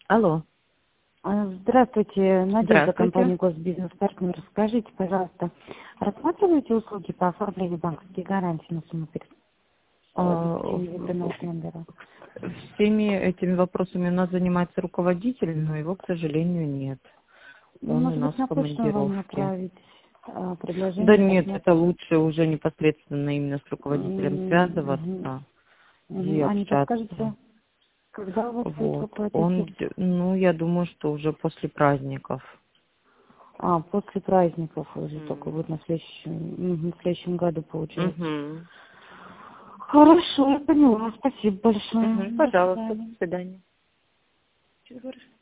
Алло. Здравствуйте, Надежда, Здравствуйте. компания Госбизнес-партнер. Скажите, пожалуйста, рассматриваете услуги по оформлению банковских гарантий на сумму А, обеспечения выбранного тендера? Всеми этими вопросами у нас занимается руководитель, но его, к сожалению, нет. Он у Может нас быть, в на почту вам командировке. направить Да предложение нет, это посмотреть? лучше уже непосредственно именно с руководителем связываться и А не общаться. подскажете, когда у вас будет Вот. руководитель? Я думаю, что уже после праздников. После праздников уже только Мгм. будет на следующем году, получается. Мгм. Хорошо, я поняла. Спасибо большое. Мгм. До Пожалуйста, до свидания. свидания. Что ты говоришь?